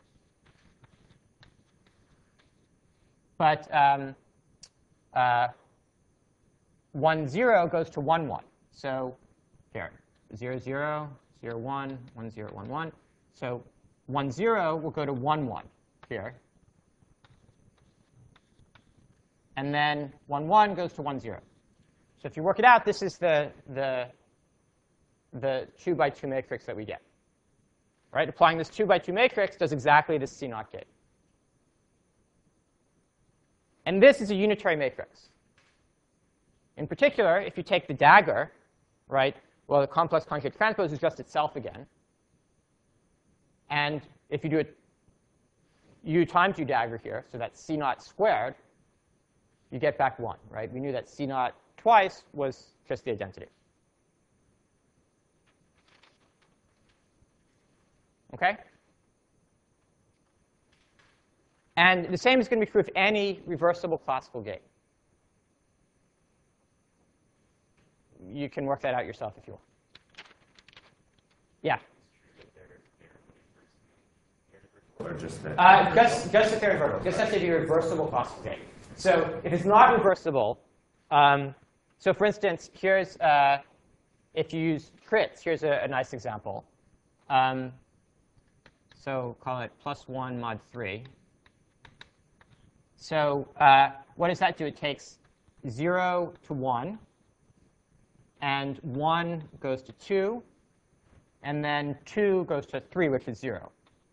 but um, uh, one, zero goes to one, one. So here, zero, zero, zero, one, one, zero, one, one. So one, zero will go to one, one here. And then one, one goes to one, zero. So if you work it out, this is the, the, the two by two matrix that we get. Right? Applying this two by two matrix does exactly this C naught gate. And this is a unitary matrix. In particular, if you take the dagger, right, well, the complex conjugate transpose is just itself again. And if you do it u times u dagger here, so that's C naught squared, you get back one, right? We knew that C naught twice was just the identity. OK? And the same is going to be true of any reversible classical gate. You can work that out yourself if you want. Yeah? Or just that? Uh, just, just if they're reversible. Just have to be a reversible classical gate. So if it's not reversible, um, so for instance, here's, uh, if you use crits, here's a, a nice example. Um, so call it plus one mod three. So uh, what does that do? It takes zero to one. And one goes to two. And then two goes to three, which is zero.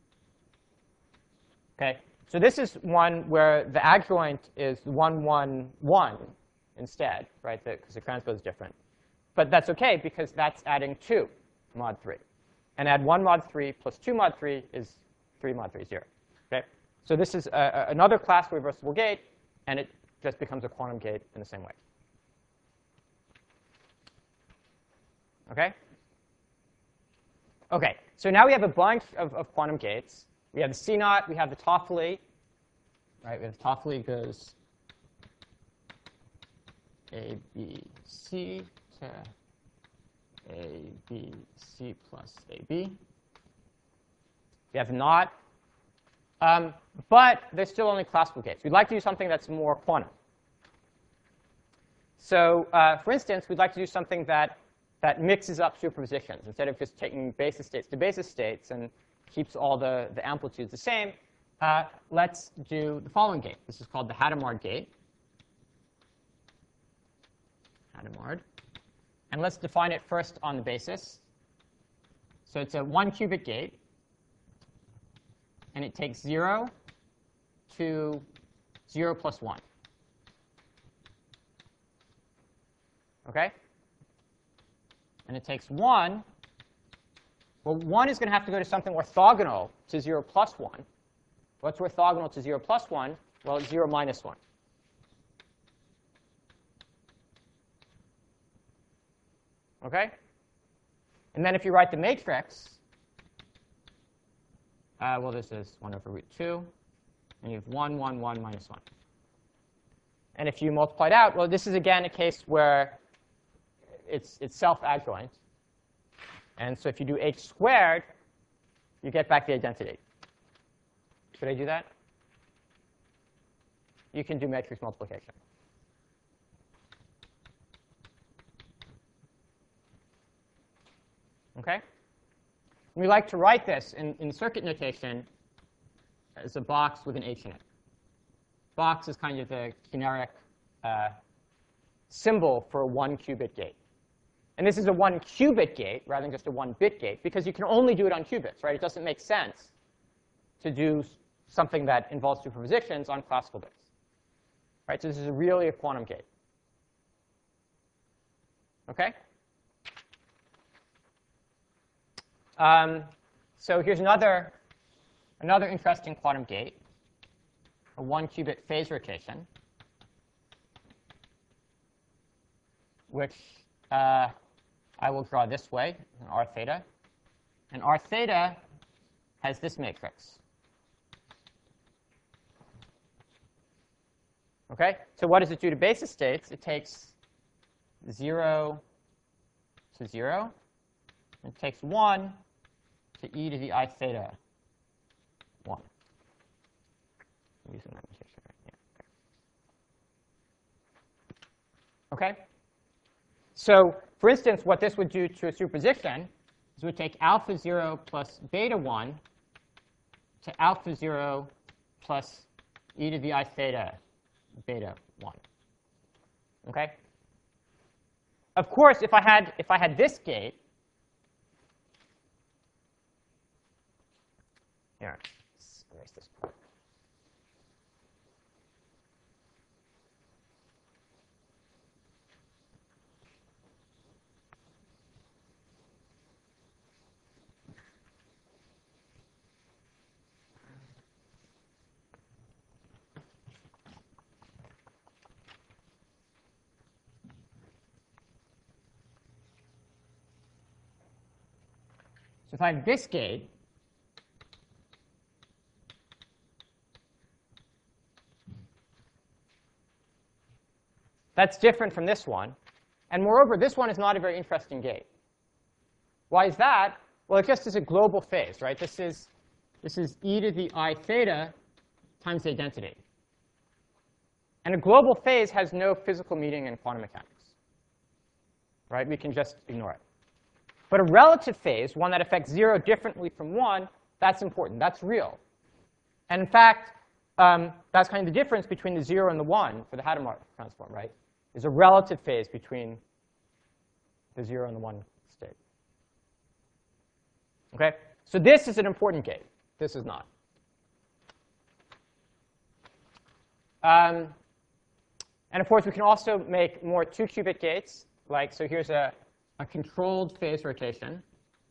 OK? So this is one where the adjoint is one, one, one instead, right? Because the, the transpose is different. But that's OK, because that's adding two mod three. And add one mod three plus two mod three is three mod three, zero. OK? So this is a, a, another classical reversible gate. And it just becomes a quantum gate in the same way. OK? OK, so now we have a bunch of, of quantum gates. We have the C naught, we have the Toffoli. Right, we have the Toffoli goes A, B, C to A, B, C plus A, B. We have the knot. Um, but they're still only classical gates. We'd like to do something that's more quantum. So uh, for instance, we'd like to do something that, that mixes up superpositions. Instead of just taking basis states to basis states and keeps all the, the amplitudes the same, uh, let's do the following gate. This is called the Hadamard gate. Hadamard. And let's define it first on the basis. So it's a one qubit gate. And it takes zero to zero plus one. OK? And it takes one. Well, one is going to have to go to something orthogonal to zero plus one. What's orthogonal to zero plus one? Well, it's zero minus one. OK? And then if you write the matrix, uh, well, this is one over root two. And you have one, one, one, minus one. And if you multiply it out, well, this is, again, a case where it's, it's self-adjoint. And so if you do h squared, you get back the identity. Should I do that? You can do matrix multiplication. OK? We like to write this in, in circuit notation as a box with an h in it. Box is kind of the generic uh, symbol for a one qubit gate. And this is a one qubit gate rather than just a one bit gate, because you can only do it on qubits, right? It doesn't make sense to do something that involves superpositions on classical bits. Right? So this is really a quantum gate. OK? Um, so here's another, another interesting quantum gate, a one-qubit phase rotation, which uh, I will draw this way, in R theta. And R theta has this matrix. Okay? So what does it do to basis states? It takes zero to zero. And it takes one to e to the I theta one. I'm using that notation right here. Okay? So, for instance, what this would do to a superposition is it would take alpha zero plus beta one to alpha zero plus e to the I theta beta one. Okay? Of course, if I had if I had this gate, here, let's erase this part. So if I have this gate, that's different from this one. And moreover, this one is not a very interesting gate. Why is that? Well, it just is a global phase, right? This is, this is e to the I theta times the identity. And a global phase has no physical meaning in quantum mechanics. Right? We can just ignore it. But a relative phase, one that affects zero differently from one, that's important. That's real. And in fact, um, that's kind of the difference between the zero and the one for the Hadamard transform, right? There's a relative phase between the zero and the one state. Okay? So this is an important gate. This is not. Um, and of course, we can also make more two-qubit gates. Like, so here's a a controlled phase rotation.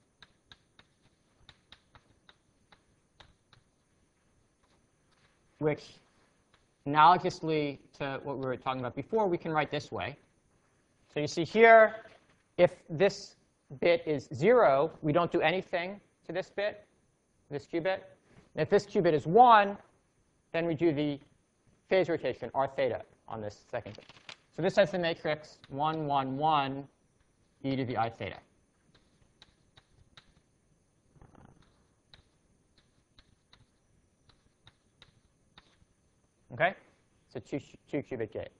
Which, analogously to what we were talking about before, we can write this way. So you see here, if this bit is zero, we don't do anything to this bit, this qubit. And if this qubit is one, then we do the phase rotation, R theta, on this second bit. So this has the matrix one, one, one, e to the I theta. Okay? It's a two, two qubit gate.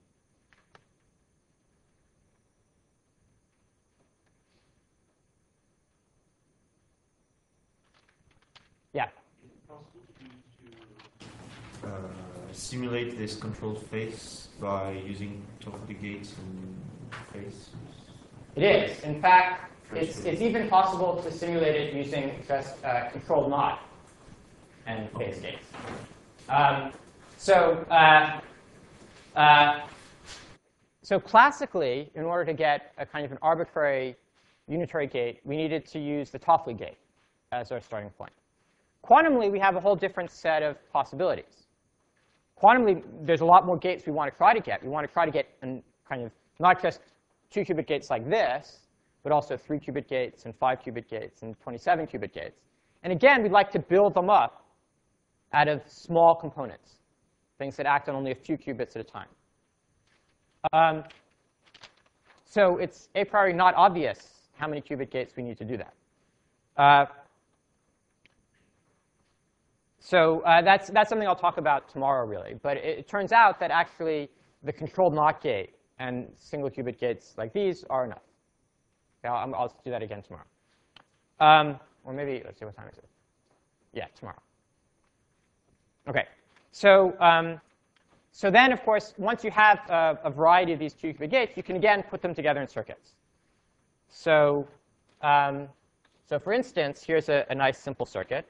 Yeah? Is it possible to, to uh, simulate this controlled phase by using Toffoli gates and phase? It is. In fact, it's, it's even possible to simulate it using just uh, controlled knot and phase gates. Um, so, uh, uh, so classically, in order to get a kind of an arbitrary unitary gate, we needed to use the Toffoli gate as our starting point. Quantumly, we have a whole different set of possibilities. Quantumly, there's a lot more gates we want to try to get. We want to try to get an kind of not just two qubit gates like this, but also three qubit gates and five qubit gates and twenty-seven qubit gates. And again, we'd like to build them up out of small components, things that act on only a few qubits at a time. Um, so it's a priori not obvious how many qubit gates we need to do that. Uh, so uh, that's, that's something I'll talk about tomorrow, really. But it, it turns out that actually the controlled NOT gate and single qubit gates like these are enough. Okay, I'll, I'll do that again tomorrow. Um, or maybe, let's see, what time is it? Yeah, tomorrow. OK. So, um, so then, of course, once you have a, a variety of these two qubit gates, you can, again, put them together in circuits. So, um, so for instance, here's a, a nice simple circuit.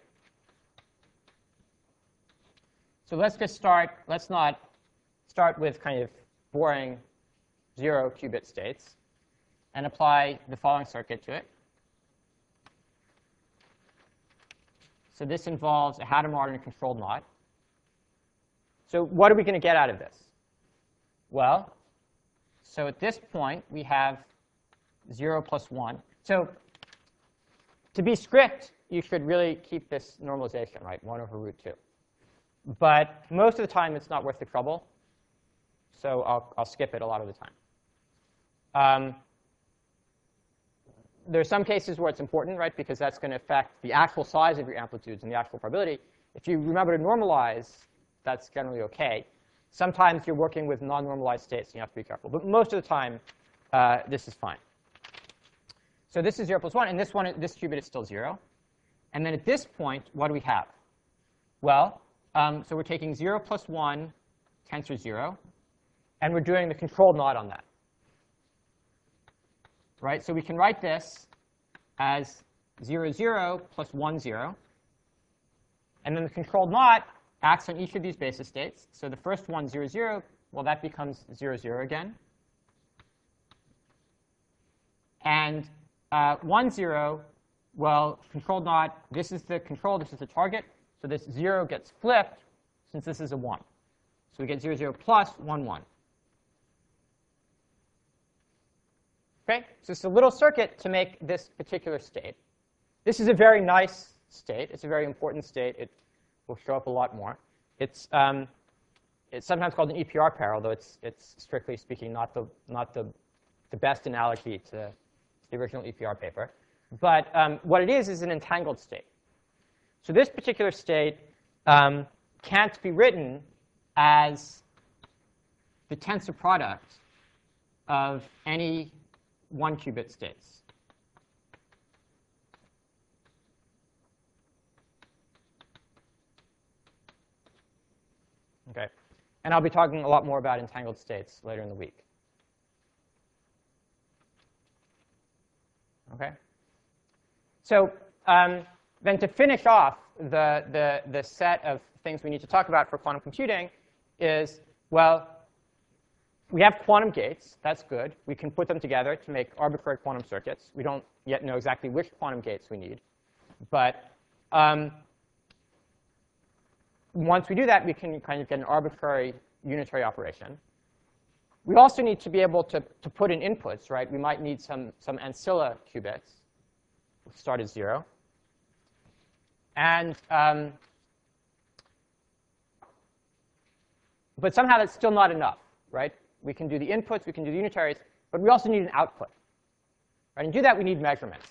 So let's just start, let's not start with kind of boring zero qubit states and apply the following circuit to it. So this involves a Hadamard and a controlled knot. So what are we going to get out of this? Well, so at this point, we have zero plus one. So to be strict, you should really keep this normalization, right, one over root two. But most of the time, it's not worth the trouble. So I'll, I'll skip it a lot of the time. Um, there are some cases where it's important, right, because that's going to affect the actual size of your amplitudes and the actual probability. If you remember to normalize, that's generally OK. Sometimes you're working with non-normalized states, and you have to be careful. But most of the time, uh, this is fine. So this is zero plus one, and this one, this qubit is still zero. And then at this point, what do we have? Well, um, so we're taking zero plus one tensor zero, and we're doing the controlled knot on that. Right? So we can write this as zero, zero plus one, zero. And then the controlled knot acts on each of these basis states. So the first one, zero, zero, well, that becomes zero, zero again. And uh, one, zero, well, controlled knot, this is the control, this is the target. So this zero gets flipped since this is a one. So we get zero, zero plus one, one. OK? So it's a little circuit to make this particular state. This is a very nice state. It's a very important state. It will show up a lot more. It's, um, it's sometimes called an E P R pair, although it's, it's strictly speaking not, the, not the, the best analogy to the original E P R paper. But um, what it is is an entangled state. So this particular state um, can't be written as the tensor product of any one qubit states. Okay. And I'll be talking a lot more about entangled states later in the week. Okay. So um, then to finish off the, the, the set of things we need to talk about for quantum computing is, well, we have quantum gates. That's good. We can put them together to make arbitrary quantum circuits. We don't yet know exactly which quantum gates we need. But um, once we do that, we can kind of get an arbitrary unitary operation. We also need to be able to, to put in inputs, right? We might need some, some ancilla qubits. We'll start at zero. And um, but somehow that's still not enough, right? We can do the inputs, we can do the unitaries, but we also need an output. Right? And to do that, we need measurements.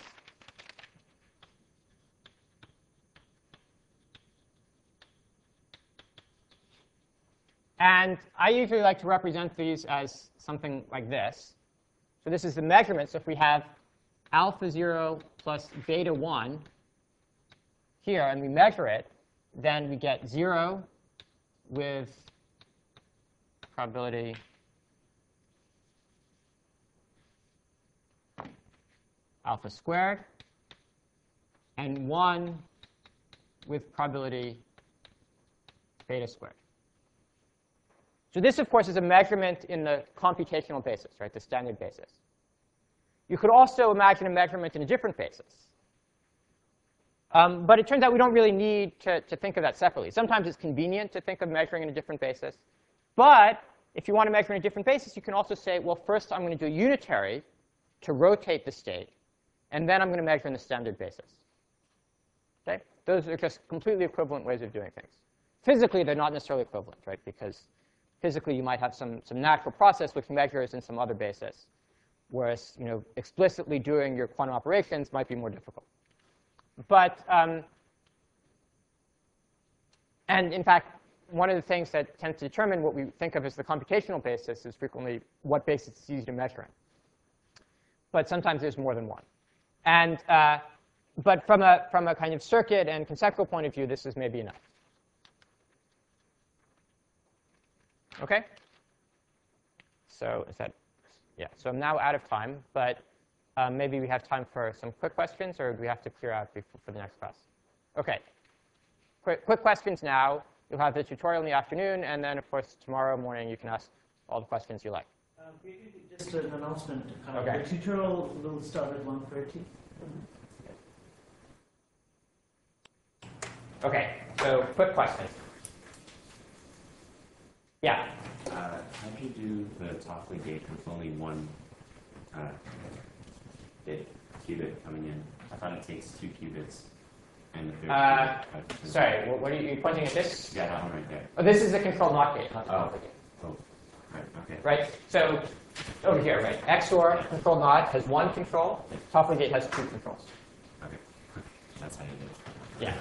And I usually like to represent these as something like this. So this is the measurement. So if we have alpha zero plus beta one here, and we measure it, then we get zero with probability alpha squared, and one with probability beta squared. So this, of course, is a measurement in the computational basis, right, the standard basis. You could also imagine a measurement in a different basis. Um, but it turns out we don't really need to, to think of that separately. Sometimes it's convenient to think of measuring in a different basis. But if you want to measure in a different basis, you can also say, well, first I'm going to do a unitary to rotate the state. And then I'm going to measure in the standard basis. Okay? Those are just completely equivalent ways of doing things. Physically, they're not necessarily equivalent, right? Because physically, you might have some, some natural process which measures in some other basis, whereas you know, explicitly doing your quantum operations might be more difficult. But, um, and in fact, one of the things that tends to determine what we think of as the computational basis is frequently what basis it's easy to measure in. But sometimes there's more than one. And, uh, but from a, from a kind of circuit and conceptual point of view, this is maybe enough. OK? So is that, yeah, so I'm now out of time. But um, maybe we have time for some quick questions, or do we have to clear out before, for the next class? OK. Quick, quick questions now. You'll have the tutorial in the afternoon. And then, of course, tomorrow morning, you can ask all the questions you like. Uh, just an announcement. Uh, Okay. The tutorial will start at one thirty. Okay, so quick questions. Yeah. Uh, how do you do the Toffoli gate with only one uh, bit qubit coming in? I thought it takes two qubits. And the third Uh, qubit. Sorry, what, what are you, you pointing at this? Yeah, that one right there. Oh, this is the control NOT gate, not the Oh. Toffoli gate. Oh, right, okay. Right? So over here, right? X O R control NOT has one control. Toffoli gate has two controls. Okay. That's how you do it. Yeah.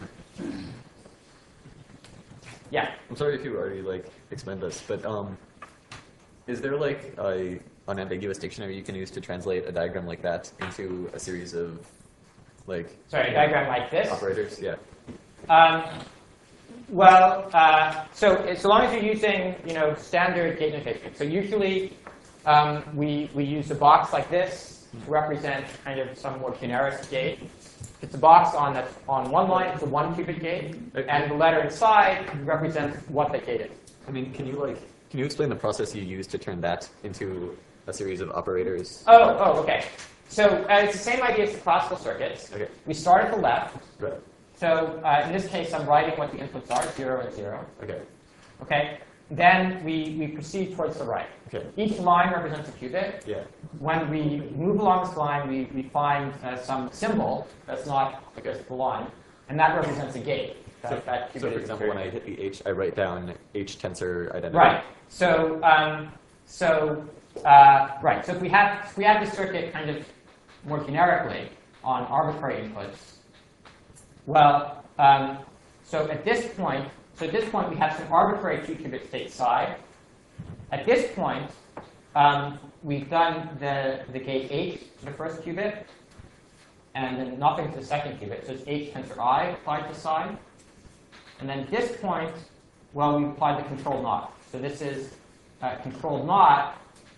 Yeah. I'm sorry if you already like explained this, but um, is there like a unambiguous dictionary you can use to translate a diagram like that into a series of like Sorry, a diagram like this. operators? Yeah. Um, well, uh, so as long as you're using, you know, standard gate notation. So usually um, we we use a box like this to represent kind of some more generic gate. It's a box on that on one line. It's a one qubit gate, and the letter inside represents what the gate is. I mean, can you like can you explain the process you use to turn that into a series of operators? Oh, oh, okay. So uh, it's the same idea as the classical circuits. Okay. We start at the left. Right. So uh, in this case, I'm writing what the inputs are, zero and zero. Okay. Okay. Then we, we proceed towards the right. Okay. Each line represents a qubit. Yeah. When we move along this line, we, we find uh, some symbol that's not just the line, and that represents a gate. That, So, that qubit so for is example, when I very- hit the H, I write down H tensor identity. Right. So um, so uh, right. So if we have if we have the circuit kind of more generically on arbitrary inputs, well, um, so at this point, so at this point we have some arbitrary two qubit state psi. At this point, um, we've done the the gate H to the first qubit, and then nothing to the second qubit. So it's H tensor I applied to psi. And then at this point, well, we applied the control NOT. So this is uh, control NOT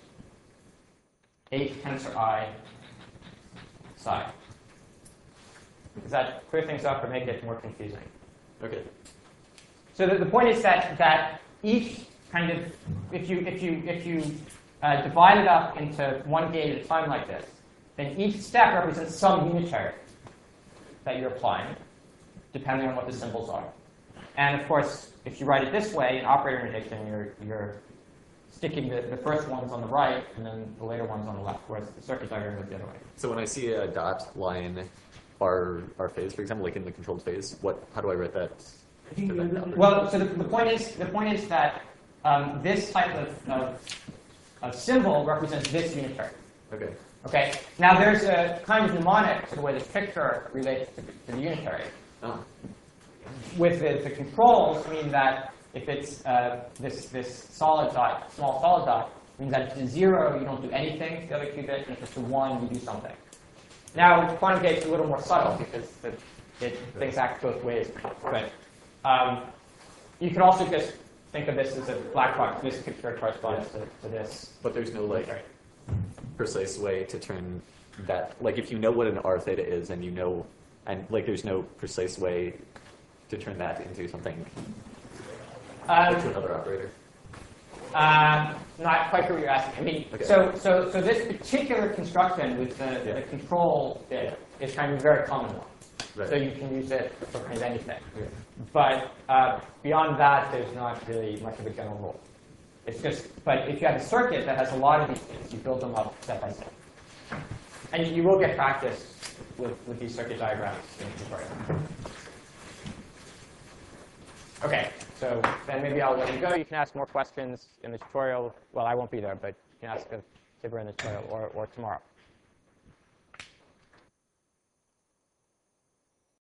H tensor I psi. Does that clear things up or make it more confusing? Okay. So the, the point is that that each kind of, if you if you if you uh, divide it up into one gate at a time like this, then each step represents some unitary that you're applying, depending on what the symbols are. And of course, if you write it this way in operator notation, you're you're sticking the, the first ones on the right and then the later ones on the left, whereas the circuit diagram goes the other way. So when I see a dot line, our our phase, for example, like in the controlled phase, what how do I write that? to that number? Well, so the, the point is the point is that um, this type of, of of symbol represents this unitary. Okay. Okay. Now there's a kind of mnemonic to the way this picture relates to, to the unitary. Oh. With the, the controls mean that if it's uh, this this solid dot, small solid dot, means that if it's a zero, you don't do anything to the other qubit, and if it's a one, you do something. Now quantum gate's a little more subtle because the, it, things act both ways. But um, you can also just think of this as a black box. This picture corresponds to, to this. But there's no like unitary. precise way to turn that. Like if you know what an R theta is, and you know, and like there's no precise way to turn that into something Um, to another operator. Uh, not quite sure what you're asking. I mean, Okay. so, so, so this particular construction with the, Yeah. the control bit is kind of a very common one. Right. So you can use it for kind of anything. But uh, beyond that, there's not really much of a general rule. It's just, but if you have a circuit that has a lot of these things, you build them up step by step. And you, you will get practice with, with these circuit diagrams in the tutorial. Okay, so then maybe I'll let you go. You can ask more questions in the tutorial. Well, I won't be there, but you can ask Tibor in the tutorial or, or tomorrow.